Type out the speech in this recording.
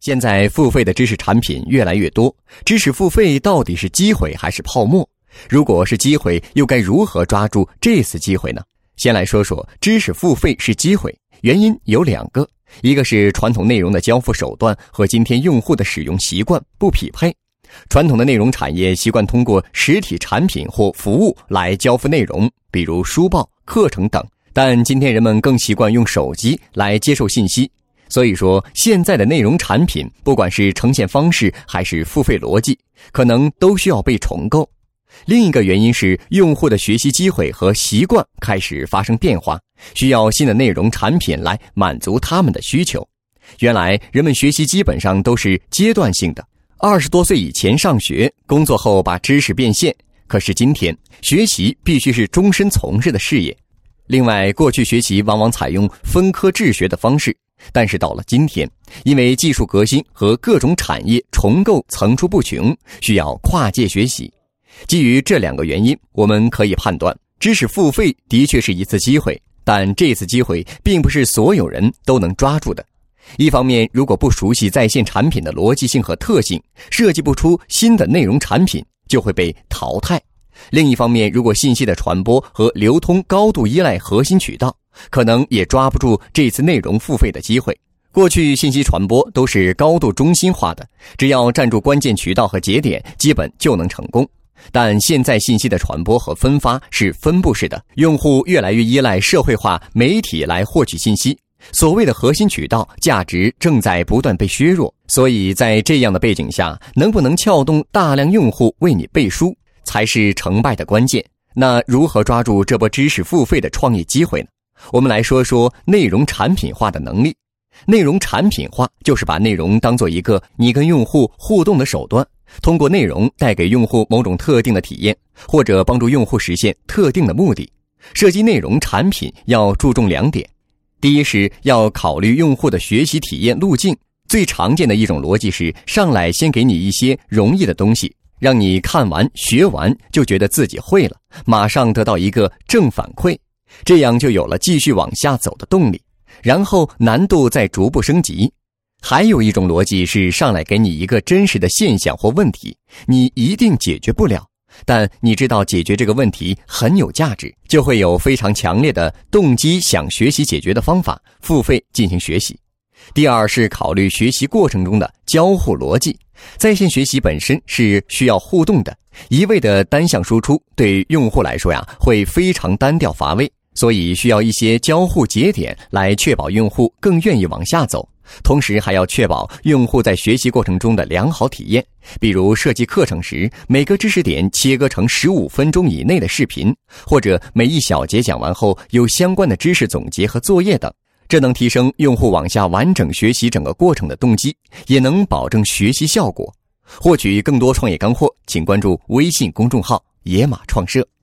现在付费的知识产品越来越多，知识付费到底是机会还是泡沫？如果是机会，又该如何抓住这次机会呢？先来说说知识付费是机会，原因有两个，一个是传统内容的交付手段和今天用户的使用习惯不匹配。传统的内容产业习惯通过实体产品或服务来交付内容，比如书报、课程等，但今天人们更习惯用手机来接受信息。所以说，现在的内容产品，不管是呈现方式还是付费逻辑，可能都需要被重构。另一个原因是，用户的学习机会和习惯开始发生变化，需要新的内容产品来满足他们的需求。原来，人们学习基本上都是阶段性的，20多岁以前上学，工作后把知识变现。可是今天，学习必须是终身从事的事业。另外，过去学习往往采用分科治学的方式，但是到了今天，因为技术革新和各种产业重构层出不穷，需要跨界学习。基于这两个原因，我们可以判断，知识付费的确是一次机会，但这次机会并不是所有人都能抓住的。一方面，如果不熟悉在线产品的逻辑性和特性，设计不出新的内容产品，就会被淘汰。另一方面，如果信息的传播和流通高度依赖核心渠道，可能也抓不住这次内容付费的机会。过去信息传播都是高度中心化的，只要站住关键渠道和节点，基本就能成功。但现在信息的传播和分发是分布式的，用户越来越依赖社会化媒体来获取信息，所谓的核心渠道价值正在不断被削弱。所以在这样的背景下，能不能撬动大量用户为你背书，才是成败的关键。那如何抓住这波知识付费的创业机会呢？我们来说说内容产品化的能力。内容产品化就是把内容当做一个你跟用户互动的手段，通过内容带给用户某种特定的体验，或者帮助用户实现特定的目的。设计内容产品要注重两点。第一是要考虑用户的学习体验路径。最常见的一种逻辑是，上来先给你一些容易的东西，让你看完学完就觉得自己会了，马上得到一个正反馈，这样就有了继续往下走的动力，然后难度再逐步升级。还有一种逻辑是，上来给你一个真实的现象或问题，你一定解决不了，但你知道解决这个问题很有价值，就会有非常强烈的动机想学习解决的方法，付费进行学习。第二是考虑学习过程中的交互逻辑。在线学习本身是需要互动的，一味的单向输出对用户来说会非常单调乏味，所以需要一些交互节点来确保用户更愿意往下走，同时还要确保用户在学习过程中的良好体验。比如设计课程时，每个知识点切割成15分钟以内的视频，或者每一小节讲完后有相关的知识总结和作业等。这能提升用户往下完整学习整个过程的动机，也能保证学习效果。获取更多创业干货，请关注微信公众号野马创社。